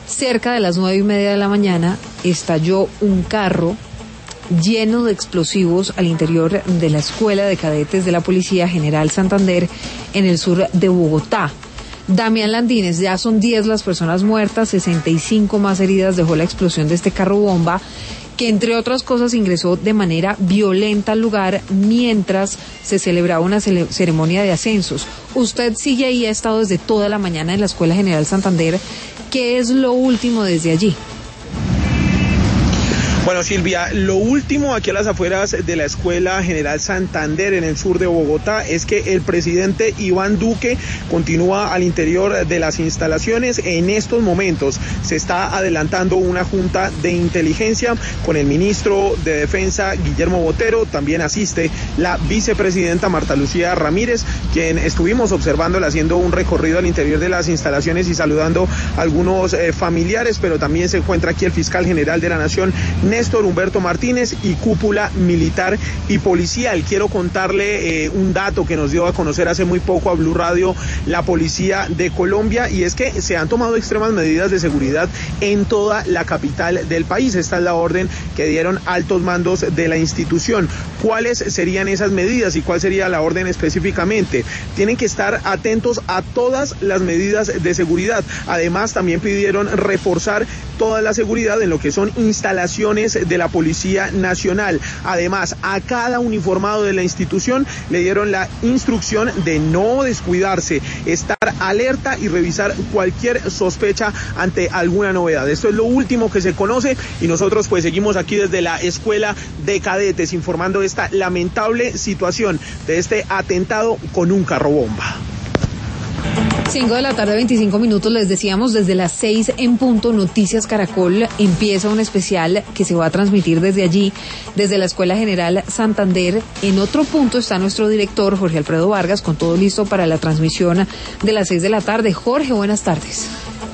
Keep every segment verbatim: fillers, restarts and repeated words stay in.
cerca de las nueve y media de la mañana, estalló un carro lleno de explosivos al interior de la Escuela de Cadetes de la Policía General Santander en el sur de Bogotá. Damián Landines, ya son diez las personas muertas, sesenta y cinco más heridas dejó la explosión de este carro bomba, que entre otras cosas ingresó de manera violenta al lugar mientras se celebraba una cele- ceremonia de ascensos. Usted sigue ahí, ha estado desde toda la mañana en la Escuela General Santander. ¿Qué es lo último desde allí? Bueno, Silvia, lo último aquí a las afueras de la Escuela General Santander en el sur de Bogotá es que el presidente Iván Duque continúa al interior de las instalaciones. En estos momentos se está adelantando una junta de inteligencia con el ministro de Defensa, Guillermo Botero. También asiste la vicepresidenta Marta Lucía Ramírez, quien estuvimos observándola haciendo un recorrido al interior de las instalaciones y saludando a algunos eh, familiares, pero también se encuentra aquí el fiscal general de la Nación, Néstor Humberto Martínez, y cúpula militar y policial. Quiero contarle eh, un dato que nos dio a conocer hace muy poco a Blue Radio la Policía de Colombia, y es que se han tomado extremas medidas de seguridad en toda la capital del país. Esta es la orden que dieron altos mandos de la institución. ¿Cuáles serían esas medidas y cuál sería la orden específicamente? Tienen que estar atentos a todas las medidas de seguridad. Además, también pidieron reforzar toda la seguridad en lo que son instalaciones de la Policía Nacional. Además, a cada uniformado de la institución le dieron la instrucción de no descuidarse, estar alerta y revisar cualquier sospecha ante alguna novedad. Esto es lo último que se conoce y nosotros pues seguimos aquí desde la Escuela de Cadetes informando de esta lamentable situación de este atentado con un carro bomba. cinco de la tarde, veinticinco minutos, les decíamos desde las seis en punto, Noticias Caracol empieza un especial que se va a transmitir desde allí, desde la Escuela General Santander. En otro punto está nuestro director, Jorge Alfredo Vargas, con todo listo para la transmisión de las seis de la tarde. Jorge, buenas tardes.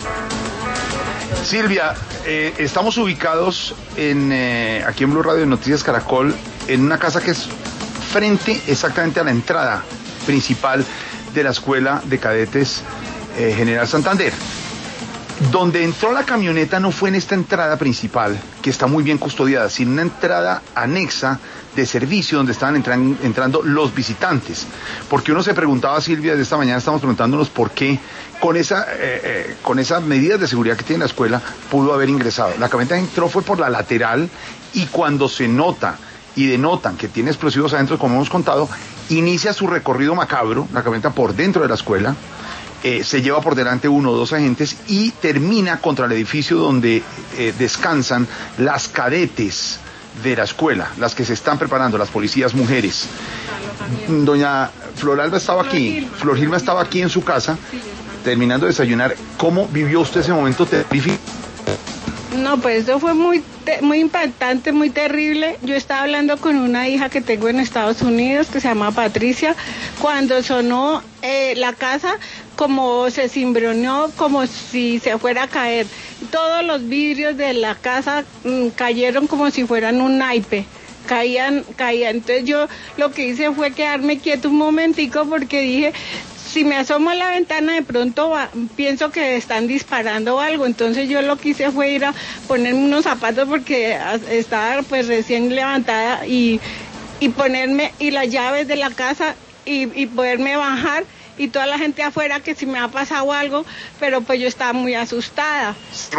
Silvia, eh, estamos ubicados en eh, aquí en Blue Radio Noticias Caracol, en una casa que es frente exactamente a la entrada principal de la Escuela de Cadetes eh, General Santander. Donde entró la camioneta no fue en esta entrada principal, que está muy bien custodiada, sino una entrada anexa de servicio donde estaban entran, entrando los visitantes. Porque uno se preguntaba, Silvia, desde esta mañana estamos preguntándonos por qué con esa eh, eh, con esas medidas de seguridad que tiene la escuela pudo haber ingresado. La camioneta entró fue por la lateral, y cuando se nota y denotan que tiene explosivos adentro, como hemos contado, inicia su recorrido macabro, la camioneta por dentro de la escuela, eh, se lleva por delante uno o dos agentes y termina contra el edificio donde eh, descansan las cadetes de la escuela, las que se están preparando, las policías mujeres. Doña Floralba estaba aquí, Flor Gilma estaba aquí en su casa, terminando de desayunar. ¿Cómo vivió usted ese momento terrífico? No, pues eso fue muy muy impactante, muy terrible. Yo estaba hablando con una hija que tengo en Estados Unidos que se llama Patricia, cuando sonó eh, la casa, como se cimbroneó, como si se fuera a caer. Todos los vidrios de la casa mmm, cayeron como si fueran un naipe. Caían, caían. Entonces yo lo que hice fue quedarme quieto un momentico, porque dije, si me asomo a la ventana de pronto va, pienso que están disparando algo. Entonces yo lo que hice fue ir a ponerme unos zapatos, porque estaba pues recién levantada, y, y ponerme y las llaves de la casa y, y poderme bajar, y toda la gente afuera que si me ha pasado algo, pero pues yo estaba muy asustada.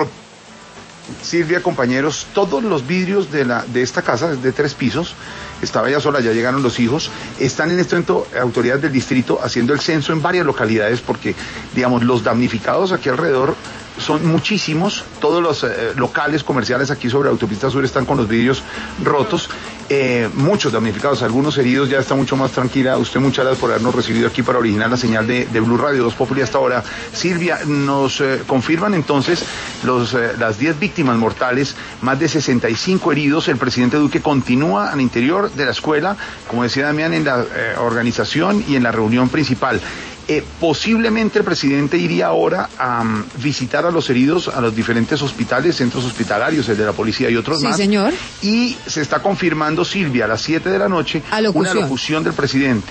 Silvia, compañeros, todos los vidrios de la de esta casa, de tres pisos, estaba ella sola, ya llegaron los hijos, están en este momento autoridades del distrito haciendo el censo en varias localidades, porque, digamos, los damnificados aquí alrededor son muchísimos. Todos los eh, locales comerciales aquí sobre la autopista sur están con los vidrios rotos, eh, muchos damnificados, algunos heridos. Ya está mucho más tranquila. Usted, muchas gracias por habernos recibido aquí para originar la señal de, de Blue Radio Voz Populi hasta ahora. Silvia, nos eh, confirman entonces los, eh, las diez víctimas mortales, más de sesenta y cinco heridos. El presidente Duque continúa al interior de la escuela, como decía Damián, en la eh, organización y en la reunión principal. Eh, posiblemente el presidente iría ahora a um, visitar a los heridos a los diferentes hospitales, centros hospitalarios, el de la policía y otros sí, más. Sí, señor. Y se está confirmando, Silvia, a las siete de la noche, locución. una locución del presidente.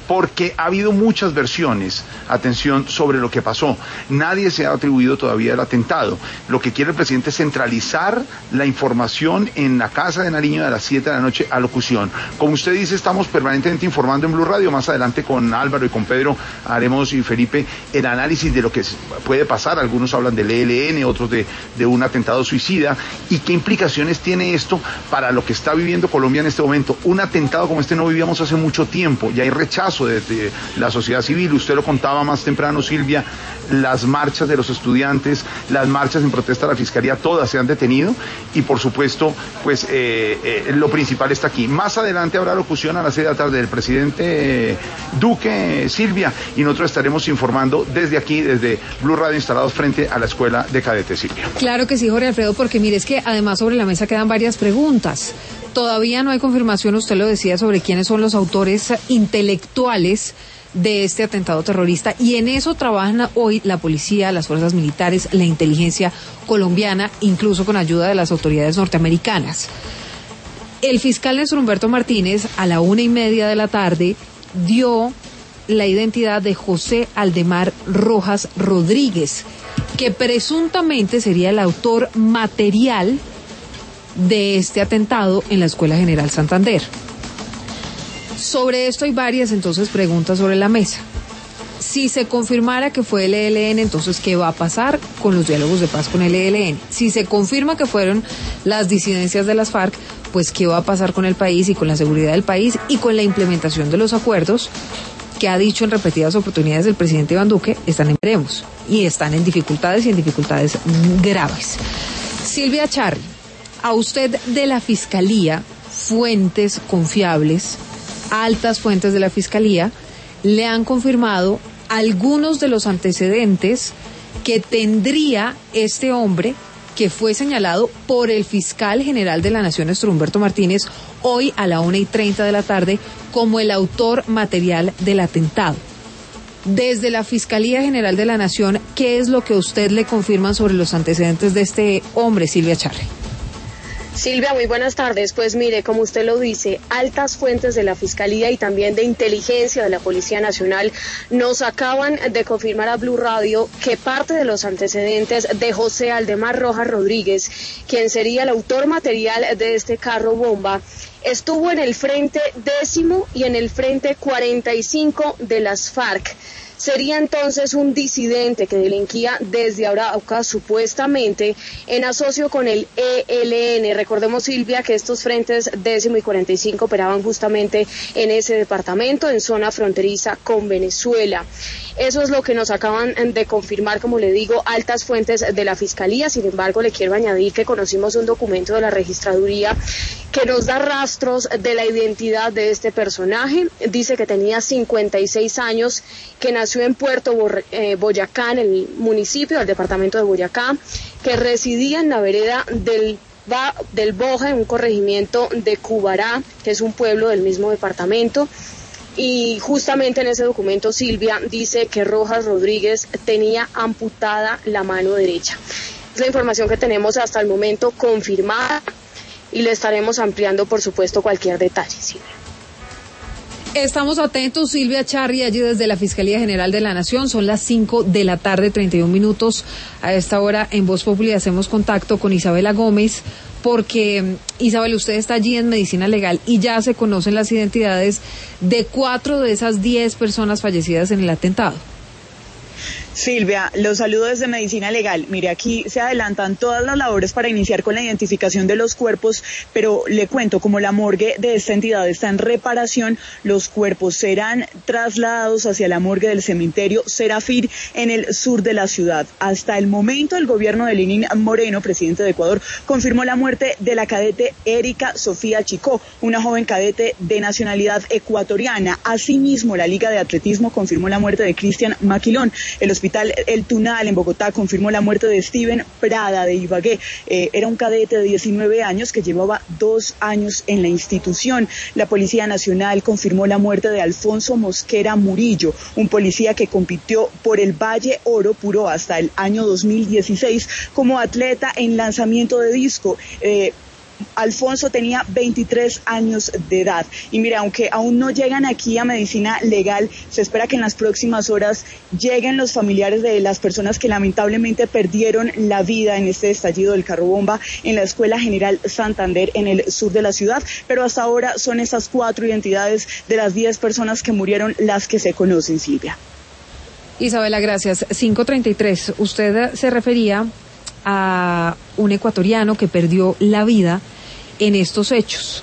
porque ha habido muchas versiones, atención, sobre lo que pasó. Nadie se ha atribuido todavía el atentado. Lo que quiere el presidente es centralizar la información en la casa de Nariño de las siete de la noche a locución. Como usted dice, estamos permanentemente informando en Blue Radio. Más adelante con Álvaro y con Pedro haremos, y Felipe, el análisis de lo que puede pasar. Algunos hablan del E L N, otros de, de un atentado suicida. ¿Y qué implicaciones tiene esto para lo que está viviendo Colombia en este momento? Un atentado como este no vivíamos hace mucho tiempo. Ya hay rechazo desde la sociedad civil. Usted lo contaba más temprano, Silvia, las marchas de los estudiantes, las marchas en protesta a la Fiscalía, todas se han detenido y por supuesto, pues eh, eh, lo principal está aquí. Más adelante habrá locución a las seis de la tarde del presidente eh, Duque, Silvia, y nosotros estaremos informando desde aquí, desde Blue Radio, instalados frente a la Escuela de Cadetes, Silvia. Claro que sí, Jorge Alfredo, porque mire, es que además sobre la mesa quedan varias preguntas. Todavía no hay confirmación, usted lo decía, sobre quiénes son los autores intelectuales de este atentado terrorista, y en eso trabajan hoy la policía, las fuerzas militares, la inteligencia colombiana, incluso con ayuda de las autoridades norteamericanas. El fiscal Néstor Humberto Martínez, a la una y media de la tarde, dio la identidad de José Aldemar Rojas Rodríguez, que presuntamente sería el autor material de este atentado en la Escuela General Santander. Sobre esto hay varias entonces preguntas sobre la mesa. Si se confirmara que fue el E L N, entonces ¿qué va a pasar con los diálogos de paz con el E L N? Si se confirma que fueron las disidencias de las FARC, pues ¿qué va a pasar con el país y con la seguridad del país y con la implementación de los acuerdos que ha dicho en repetidas oportunidades el presidente Iván Duque? Están en veremos y están en dificultades y en dificultades graves. Silvia Charri, a usted de la Fiscalía, fuentes confiables, altas fuentes de la Fiscalía, le han confirmado algunos de los antecedentes que tendría este hombre que fue señalado por el fiscal general de la Nación, Néstor Humberto Martínez, hoy a la una y treinta de la tarde, como el autor material del atentado. Desde la Fiscalía General de la Nación, ¿qué es lo que usted le confirman sobre los antecedentes de este hombre, Silvia Charri? Silvia, muy buenas tardes. Pues mire, como usted lo dice, altas fuentes de la Fiscalía y también de inteligencia de la Policía Nacional nos acaban de confirmar a Blue Radio que parte de los antecedentes de José Aldemar Rojas Rodríguez, quien sería el autor material de este carro bomba, estuvo en el frente décimo y en el frente cuarenta y cinco de las FARC. Sería entonces un disidente que delinquía desde Arauca, supuestamente en asocio con el E L N. Recordemos, Silvia, que estos frentes décimo y cuarenta y cinco operaban justamente en ese departamento, en zona fronteriza con Venezuela. Eso es lo que nos acaban de confirmar, como le digo, altas fuentes de la Fiscalía. Sin embargo, le quiero añadir que conocimos un documento de la Registraduría que nos da rastros de la identidad de este personaje. Dice que tenía cincuenta y seis años, que nació en Puerto Boyacá, en el municipio del departamento de Boyacá, que residía en la vereda del del Boja, en un corregimiento de Cubará, que es un pueblo del mismo departamento. Y justamente en ese documento, Silvia, dice que Rojas Rodríguez tenía amputada la mano derecha. Es la información que tenemos hasta el momento confirmada y le estaremos ampliando, por supuesto, cualquier detalle, Silvia. Estamos atentos, Silvia Charri, allí desde la Fiscalía General de la Nación. Son las cinco de la tarde, treinta y un minutos. A esta hora en Voz Populi hacemos contacto con Isabela Gómez, porque, Isabel, usted está allí en Medicina Legal y ya se conocen las identidades de cuatro de esas diez personas fallecidas en el atentado. Silvia, los saludo desde Medicina Legal. Mire, aquí se adelantan todas las labores para iniciar con la identificación de los cuerpos, pero le cuento, como la morgue de esta entidad está en reparación, los cuerpos serán trasladados hacia la morgue del cementerio Serafín en el sur de la ciudad. Hasta el momento, el gobierno de Lenín Moreno, presidente de Ecuador, confirmó la muerte de la cadete Erika Sofía Chicó, una joven cadete de nacionalidad ecuatoriana. Asimismo, la Liga de Atletismo confirmó la muerte de Cristian Maquilón. El Hospital El Tunal en Bogotá confirmó la muerte de Steven Prada de Ibagué. Eh, era un cadete de diecinueve años que llevaba dos años en la institución. La Policía Nacional confirmó la muerte de Alfonso Mosquera Murillo, un policía que compitió por el Valle Oro Puro hasta el año dos mil dieciséis como atleta en lanzamiento de disco. Eh, Alfonso tenía veintitrés años de edad. Y mira, aunque aún no llegan aquí a Medicina Legal, se espera que en las próximas horas lleguen los familiares de las personas que lamentablemente perdieron la vida en este estallido del carro bomba en la Escuela General Santander en el sur de la ciudad. Pero hasta ahora son esas cuatro identidades de las diez personas que murieron las que se conocen, Silvia. Isabela, gracias. cinco treinta y tres. Usted se refería a un ecuatoriano que perdió la vida en estos hechos.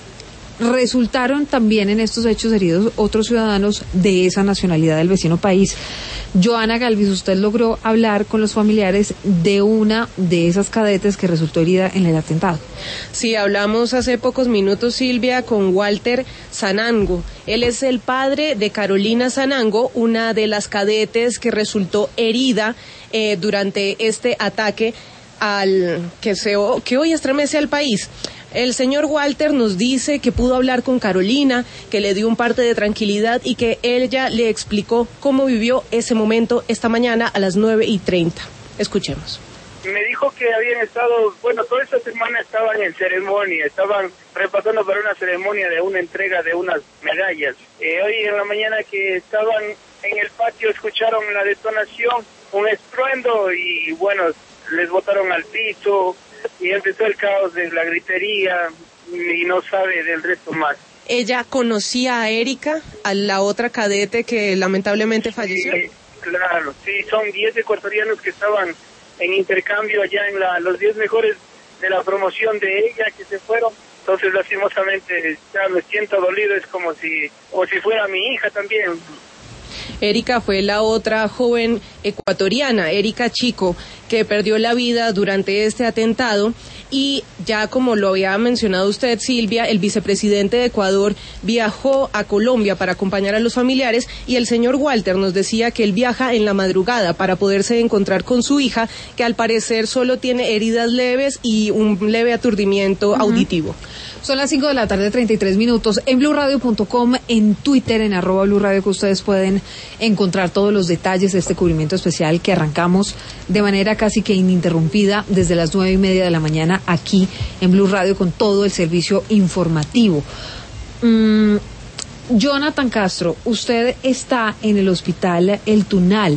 Resultaron también en estos hechos heridos otros ciudadanos de esa nacionalidad del vecino país. Joana Galvis, usted logró hablar con los familiares de una de esas cadetes que resultó herida en el atentado. Sí, hablamos hace pocos minutos, Silvia, con Walter Sanango. Él es el padre de Carolina Sanango, una de las cadetes que resultó herida eh, durante este ataque al que, se, que hoy estremece al país. El señor Walter nos dice que pudo hablar con Carolina, que le dio un parte de tranquilidad y que ella le explicó cómo vivió ese momento esta mañana a las nueve y treinta. Escuchemos. Me dijo que habían estado, bueno, toda esta semana estaban en ceremonia, estaban repasando para una ceremonia de una entrega de unas medallas. Eh, hoy en la mañana que estaban en el patio escucharon la detonación, un estruendo y bueno, les botaron al piso. Y empezó el caos de la gritería y no sabe del resto más. ¿Ella conocía a Erika, a la otra cadete que lamentablemente falleció? Sí, claro, sí, son diez ecuatorianos que estaban en intercambio allá en la, los diez mejores de la promoción de ella que se fueron. Entonces, lastimosamente, ya me siento dolido, es como si, como si fuera mi hija también. Erika fue la otra joven ecuatoriana, Erika Chico, que perdió la vida durante este atentado. Y ya como lo había mencionado usted, Silvia, el vicepresidente de Ecuador viajó a Colombia para acompañar a los familiares y el señor Walter nos decía que él viaja en la madrugada para poderse encontrar con su hija, que al parecer solo tiene heridas leves y un leve aturdimiento uh-huh. auditivo. Son las cinco de la tarde, treinta y tres minutos. En blue radio punto com, en Twitter, en arroba Blue Radio, que ustedes pueden encontrar todos los detalles de este cubrimiento especial que arrancamos de manera casi que ininterrumpida desde las nueve y media de la mañana aquí en Blue Radio con todo el servicio informativo. Mm, Jonathan Castro, usted está en el hospital El Tunal.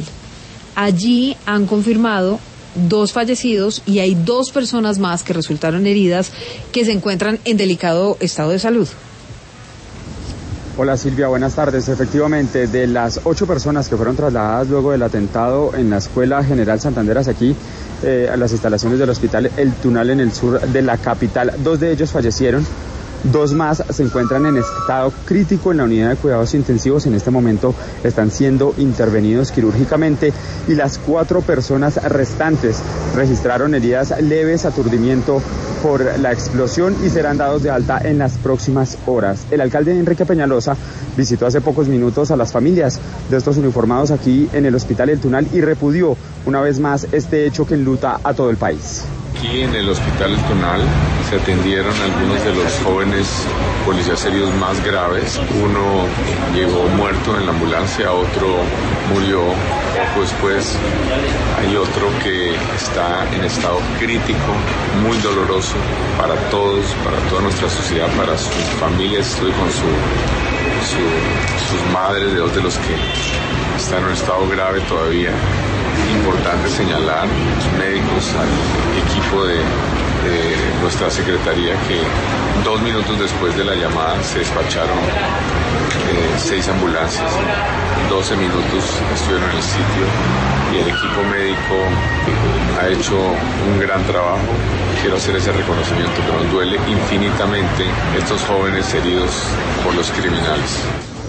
Allí han confirmado dos fallecidos y hay dos personas más que resultaron heridas que se encuentran en delicado estado de salud. Hola Silvia, buenas tardes. Efectivamente, de las ocho personas que fueron trasladadas luego del atentado en la Escuela General Santander hacia aquí, eh, a las instalaciones del hospital El Tunal en el sur de la capital, dos de ellos fallecieron. Dos más se encuentran en estado crítico en la unidad de cuidados intensivos. En este momento están siendo intervenidos quirúrgicamente y las cuatro personas restantes registraron heridas leves, aturdimiento por la explosión y serán dados de alta en las próximas horas. El alcalde Enrique Peñalosa visitó hace pocos minutos a las familias de estos uniformados aquí en el hospital El Tunal y repudió una vez más este hecho que enluta a todo el país. Aquí en el hospital El Tunal se atendieron algunos de los jóvenes policías heridos más graves. Uno llegó muerto en la ambulancia, otro murió poco después. Hay otro que está en estado crítico, muy doloroso para todos, para toda nuestra sociedad, para sus familias. Estoy con su, su, sus madres de dos de los que están en un estado grave todavía. Importante señalar a los médicos, al equipo de, de nuestra secretaría que dos minutos después de la llamada se despacharon eh, seis ambulancias, doce minutos estuvieron en el sitio y el equipo médico ha hecho un gran trabajo. Quiero hacer ese reconocimiento, pero nos duele infinitamente estos jóvenes heridos por los criminales.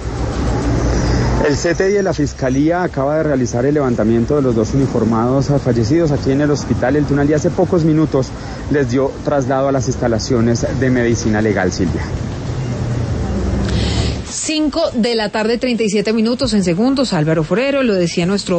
El C T I de la Fiscalía acaba de realizar el levantamiento de los dos uniformados fallecidos aquí en el hospital El Tunal y hace pocos minutos les dio traslado a las instalaciones de medicina legal, Silvia. cinco de la tarde, treinta y siete minutos en segundos. Álvaro Forero, lo decía nuestro